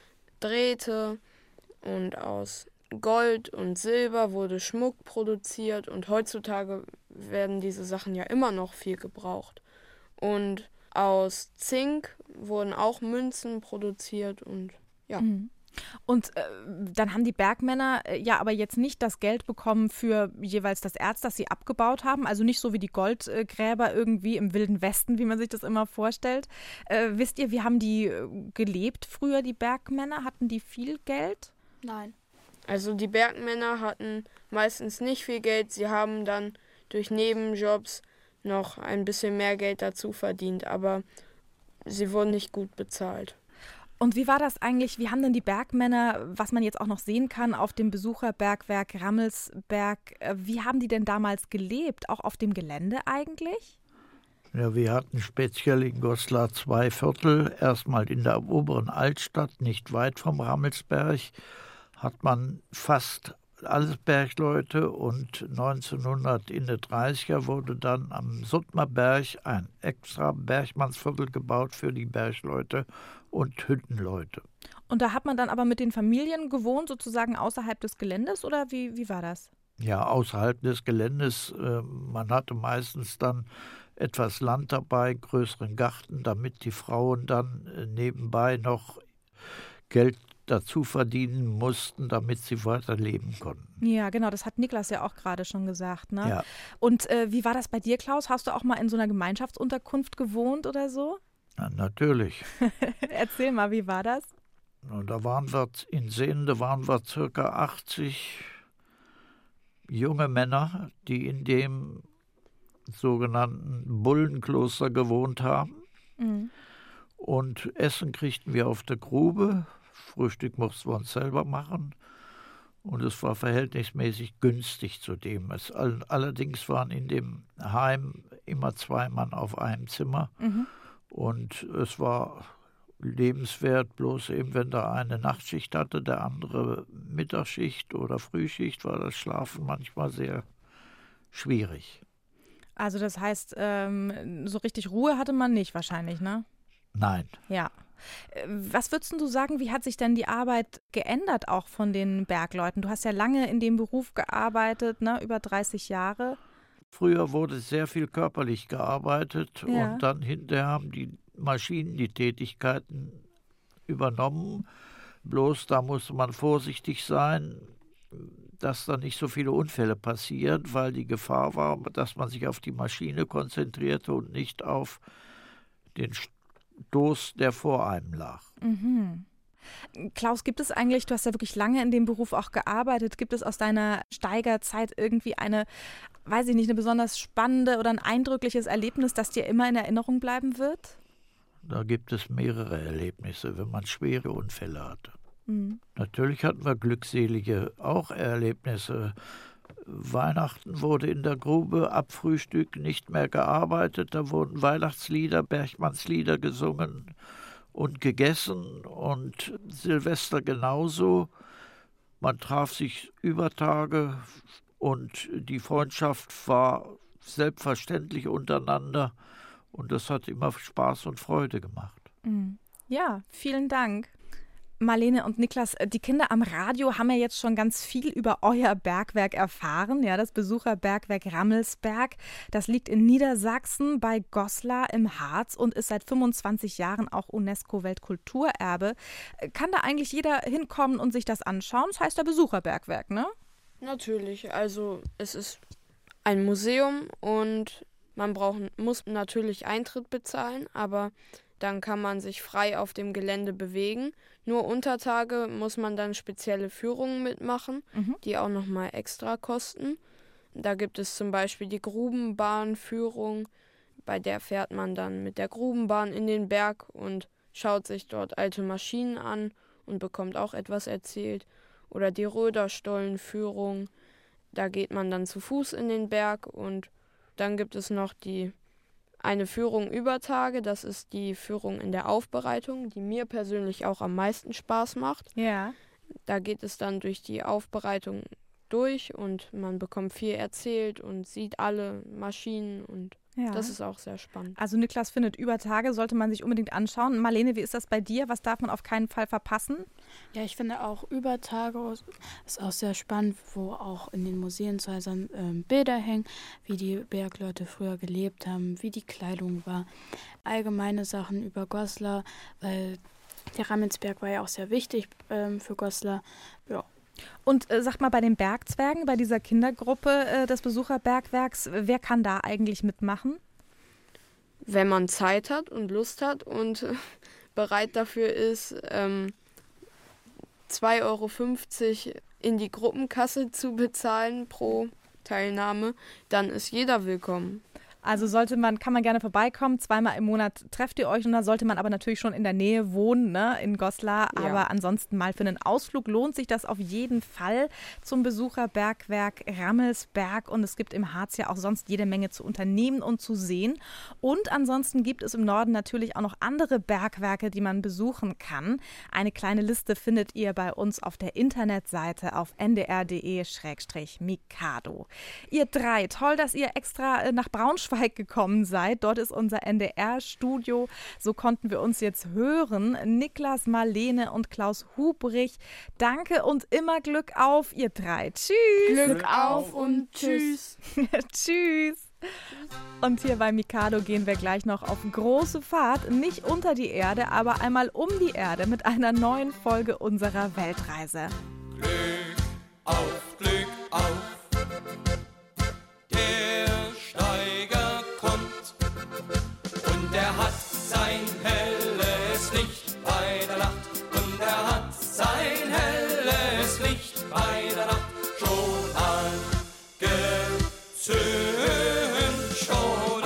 Drähte. Und aus Gold und Silber wurde Schmuck produziert und heutzutage werden diese Sachen ja immer noch viel gebraucht. Und aus Zink wurden auch Münzen produziert und ja. Mhm. Und äh, dann haben die Bergmänner äh, ja aber jetzt nicht das Geld bekommen für jeweils das Erz, das sie abgebaut haben, also nicht so wie die Goldgräber irgendwie im Wilden Westen, wie man sich das immer vorstellt. Äh, wisst ihr, wie haben die äh, gelebt früher, die Bergmänner? Hatten die viel Geld? Nein. Also die Bergmänner hatten meistens nicht viel Geld. Sie haben dann durch Nebenjobs noch ein bisschen mehr Geld dazu verdient, aber sie wurden nicht gut bezahlt. Und wie war das eigentlich? Wie haben denn die Bergmänner, was man jetzt auch noch sehen kann auf dem Besucherbergwerk Rammelsberg, wie haben die denn damals gelebt? Auch auf dem Gelände eigentlich? Ja, wir hatten speziell in Goslar zwei Viertel. Erstmal in der oberen Altstadt, nicht weit vom Rammelsberg, hat man fast alles Bergleute und neunzehnhundert in den dreißiger wurde dann am Suttmerberg ein extra Bergmannsviertel gebaut für die Bergleute und Hüttenleute. Und da hat man dann aber mit den Familien gewohnt, sozusagen außerhalb des Geländes, oder wie, wie war das? Ja, außerhalb des Geländes. Äh, man hatte meistens dann etwas Land dabei, größeren Garten, damit die Frauen dann äh, nebenbei noch Geld dazu verdienen mussten, damit sie weiterleben konnten. Ja, genau, das hat Niklas ja auch gerade schon gesagt. Ne? Ja. Und äh, wie war das bei dir, Klaus? Hast du auch mal in so einer Gemeinschaftsunterkunft gewohnt oder so? Ja, natürlich. Erzähl mal, wie war das? Und da waren wir, in Sehnde waren wir circa achtzig junge Männer, die in dem sogenannten Bullenkloster gewohnt haben. Mhm. Und Essen kriegten wir auf der Grube. Frühstück mussten wir uns selber machen und es war verhältnismäßig günstig zudem. Es all, allerdings waren in dem Heim immer zwei Mann auf einem Zimmer mhm. und es war lebenswert, bloß eben wenn der eine Nachtschicht hatte, der andere Mittagsschicht oder Frühschicht, war das Schlafen manchmal sehr schwierig. Also das heißt, ähm, so richtig Ruhe hatte man nicht wahrscheinlich, ne? Nein. Ja. Was würdest du sagen, wie hat sich denn die Arbeit geändert auch von den Bergleuten? Du hast ja lange in dem Beruf gearbeitet, ne? Über dreißig Jahre. Früher wurde sehr viel körperlich gearbeitet ja. und dann hinterher haben die Maschinen die Tätigkeiten übernommen. Bloß da musste man vorsichtig sein, dass da nicht so viele Unfälle passieren, weil die Gefahr war, dass man sich auf die Maschine konzentrierte und nicht auf den Stoß, der vor einem lag. Mhm. Klaus, gibt es eigentlich, du hast ja wirklich lange in dem Beruf auch gearbeitet, gibt es aus deiner Steigerzeit irgendwie eine, weiß ich nicht, eine besonders spannende oder ein eindrückliches Erlebnis, das dir immer in Erinnerung bleiben wird? Da gibt es mehrere Erlebnisse, wenn man schwere Unfälle hatte. Mhm. Natürlich hatten wir glückselige auch Erlebnisse. Weihnachten wurde in der Grube ab Frühstück nicht mehr gearbeitet. Da wurden Weihnachtslieder, Bergmannslieder gesungen und gegessen und Silvester genauso. Man traf sich über Tage und die Freundschaft war selbstverständlich untereinander und das hat immer Spaß und Freude gemacht. Ja, vielen Dank. Marlene und Niklas, die Kinder am Radio haben ja jetzt schon ganz viel über euer Bergwerk erfahren, ja, das Besucherbergwerk Rammelsberg. Das liegt in Niedersachsen bei Goslar im Harz und ist seit fünfundzwanzig Jahren auch UNESCO-Weltkulturerbe. Kann da eigentlich jeder hinkommen und sich das anschauen? Das heißt der Besucherbergwerk, ne? Natürlich, also es ist ein Museum und man braucht, muss natürlich Eintritt bezahlen, aber dann kann man sich frei auf dem Gelände bewegen. Nur unter Tage muss man dann spezielle Führungen mitmachen, mhm. die auch nochmal extra kosten. Da gibt es zum Beispiel die Grubenbahnführung, bei der fährt man dann mit der Grubenbahn in den Berg und schaut sich dort alte Maschinen an und bekommt auch etwas erzählt. Oder die Röderstollenführung, da geht man dann zu Fuß in den Berg. Und dann gibt es noch die eine Führung über Tage, das ist die Führung in der Aufbereitung, die mir persönlich auch am meisten Spaß macht. Ja. Da geht es dann durch die Aufbereitung durch und man bekommt viel erzählt und sieht alle Maschinen und ja. Das ist auch sehr spannend. Also Niklas findet, über Tage sollte man sich unbedingt anschauen. Marlene, wie ist das bei dir? Was darf man auf keinen Fall verpassen? Ja, ich finde auch über Tage ist auch sehr spannend, wo auch in den Museumshäusern ähm, Bilder hängen, wie die Bergleute früher gelebt haben, wie die Kleidung war. Allgemeine Sachen über Goslar, weil der Rammelsberg war ja auch sehr wichtig ähm, für Goslar. Ja. Und äh, sag mal, bei den Bergzwergen, bei dieser Kindergruppe äh, des Besucherbergwerks, wer kann da eigentlich mitmachen? Wenn man Zeit hat und Lust hat und äh, bereit dafür ist, ähm, zwei Euro fünfzig in die Gruppenkasse zu bezahlen pro Teilnahme, dann ist jeder willkommen. Also sollte man, kann man gerne vorbeikommen, zweimal im Monat trefft ihr euch und da sollte man aber natürlich schon in der Nähe wohnen, ne, in Goslar. Ja. Aber ansonsten mal für einen Ausflug lohnt sich das auf jeden Fall zum Besucherbergwerk Rammelsberg und es gibt im Harz ja auch sonst jede Menge zu unternehmen und zu sehen. Und ansonsten gibt es im Norden natürlich auch noch andere Bergwerke, die man besuchen kann. Eine kleine Liste findet ihr bei uns auf der Internetseite auf n d r punkt d e slash mikado. Ihr drei, toll, dass ihr extra nach Braunschweig gekommen seid. Dort ist unser N D R-Studio. So konnten wir uns jetzt hören. Niklas, Marlene und Klaus Hubrich. Danke und immer Glück auf, ihr drei. Tschüss. Glück auf und tschüss. Tschüss. Und hier bei Mikado gehen wir gleich noch auf große Fahrt. Nicht unter die Erde, aber einmal um die Erde mit einer neuen Folge unserer Weltreise. Glück auf, Glück auf. Er hat sein helles Licht bei der Nacht und er hat sein helles Licht bei der Nacht schon angezündet, schon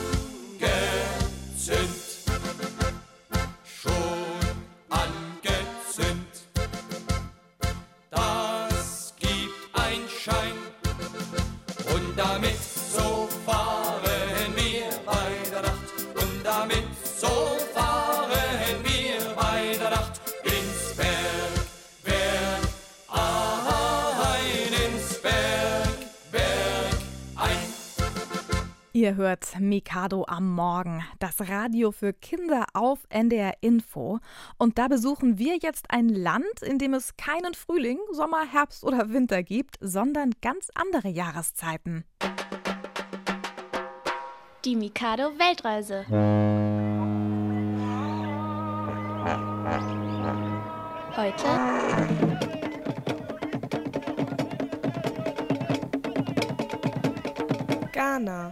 angezündet, schon angezündet. Das gibt ein Schein und damit so fahren wir bei der Nacht. Damit so fahren wir bei der Nacht ins Bergwerk ein, ins Bergwerk ein. Ihr hört Mikado am Morgen, das Radio für Kinder auf N D R Info. Und da besuchen wir jetzt ein Land, in dem es keinen Frühling, Sommer, Herbst oder Winter gibt, sondern ganz andere Jahreszeiten. Die Mikado-Weltreise. Heute Ghana.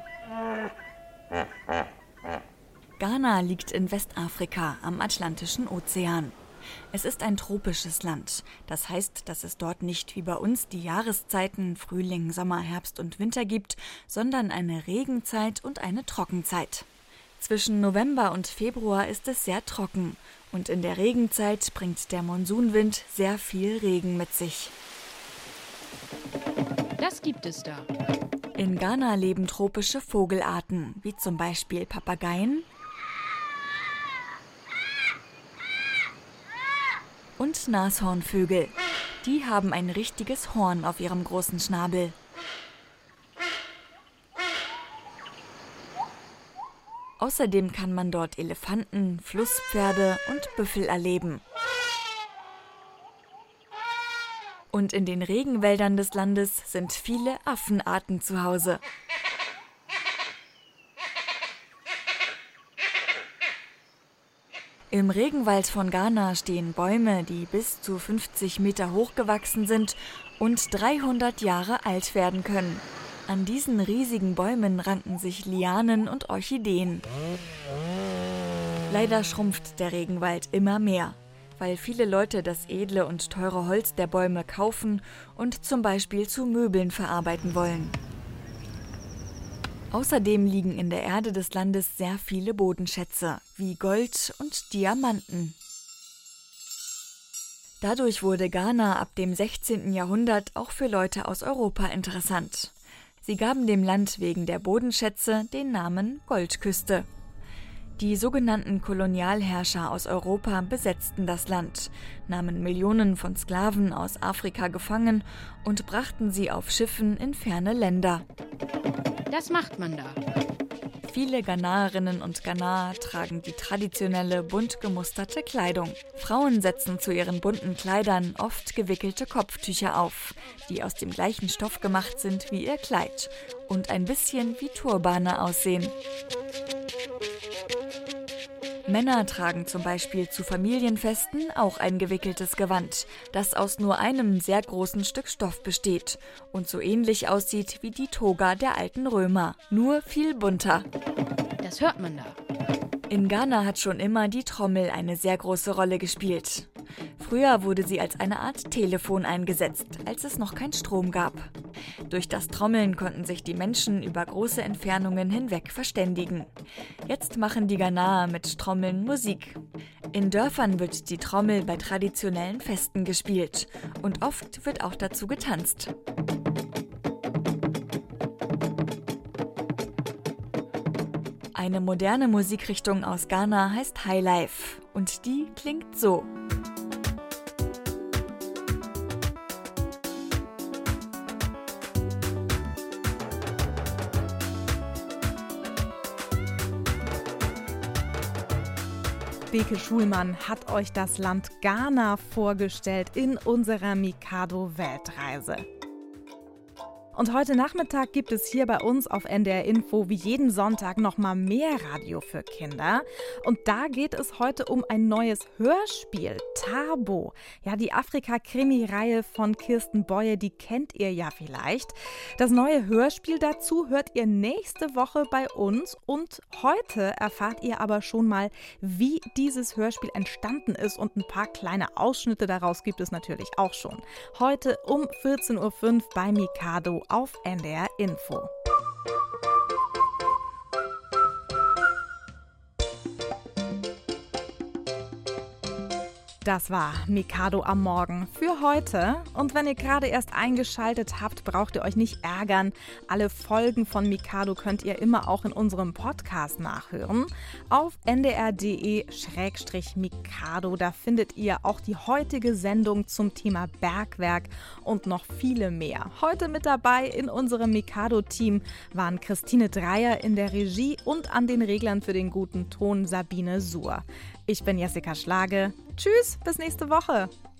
Ghana liegt in Westafrika am Atlantischen Ozean. Es ist ein tropisches Land. Das heißt, dass es dort nicht wie bei uns die Jahreszeiten Frühling, Sommer, Herbst und Winter gibt, sondern eine Regenzeit und eine Trockenzeit. Zwischen November und Februar ist es sehr trocken und in der Regenzeit bringt der Monsunwind sehr viel Regen mit sich. Das gibt es da. In Ghana leben tropische Vogelarten, wie zum Beispiel Papageien und Nashornvögel. Die haben ein richtiges Horn auf ihrem großen Schnabel. Außerdem kann man dort Elefanten, Flusspferde und Büffel erleben. Und in den Regenwäldern des Landes sind viele Affenarten zu Hause. Im Regenwald von Ghana stehen Bäume, die bis zu fünfzig Meter hoch gewachsen sind und dreihundert Jahre alt werden können. An diesen riesigen Bäumen ranken sich Lianen und Orchideen. Leider schrumpft der Regenwald immer mehr, weil viele Leute das edle und teure Holz der Bäume kaufen und zum Beispiel zu Möbeln verarbeiten wollen. Außerdem liegen in der Erde des Landes sehr viele Bodenschätze, wie Gold und Diamanten. Dadurch wurde Ghana ab dem sechzehnten Jahrhundert auch für Leute aus Europa interessant. Sie gaben dem Land wegen der Bodenschätze den Namen Goldküste. Die sogenannten Kolonialherrscher aus Europa besetzten das Land, nahmen Millionen von Sklaven aus Afrika gefangen und brachten sie auf Schiffen in ferne Länder. Das macht man da. Viele Ghanaerinnen und Ghanaer tragen die traditionelle bunt gemusterte Kleidung. Frauen setzen zu ihren bunten Kleidern oft gewickelte Kopftücher auf, die aus dem gleichen Stoff gemacht sind wie ihr Kleid und ein bisschen wie Turbane aussehen. Männer tragen zum Beispiel zu Familienfesten auch ein gewickeltes Gewand, das aus nur einem sehr großen Stück Stoff besteht und so ähnlich aussieht wie die Toga der alten Römer, nur viel bunter. Das hört man da. In Ghana hat schon immer die Trommel eine sehr große Rolle gespielt. Früher wurde sie als eine Art Telefon eingesetzt, als es noch keinen Strom gab. Durch das Trommeln konnten sich die Menschen über große Entfernungen hinweg verständigen. Jetzt machen die Ghanaer mit Trommeln Musik. In Dörfern wird die Trommel bei traditionellen Festen gespielt und oft wird auch dazu getanzt. Eine moderne Musikrichtung aus Ghana heißt Highlife und die klingt so. Beke Schulmann hat euch das Land Ghana vorgestellt in unserer Mikado-Weltreise. Und heute Nachmittag gibt es hier bei uns auf N D R Info wie jeden Sonntag nochmal mehr Radio für Kinder. Und da geht es heute um ein neues Hörspiel, Tabo. Ja, die Afrika-Krimi-Reihe von Kirsten Boye, die kennt ihr ja vielleicht. Das neue Hörspiel dazu hört ihr nächste Woche bei uns. Und heute erfahrt ihr aber schon mal, wie dieses Hörspiel entstanden ist. Und ein paar kleine Ausschnitte daraus gibt es natürlich auch schon. Heute um vierzehn Uhr fünf bei Mikado auf N D R Info. Das war Mikado am Morgen für heute. Und wenn ihr gerade erst eingeschaltet habt, braucht ihr euch nicht ärgern. Alle Folgen von Mikado könnt ihr immer auch in unserem Podcast nachhören. Auf n d r punkt d e slash mikado. Da findet ihr auch die heutige Sendung zum Thema Bergwerk und noch viele mehr. Heute mit dabei in unserem Mikado-Team waren Christine Dreier in der Regie und an den Reglern für den guten Ton Sabine Suhr. Ich bin Jessica Schlage. Tschüss, bis nächste Woche.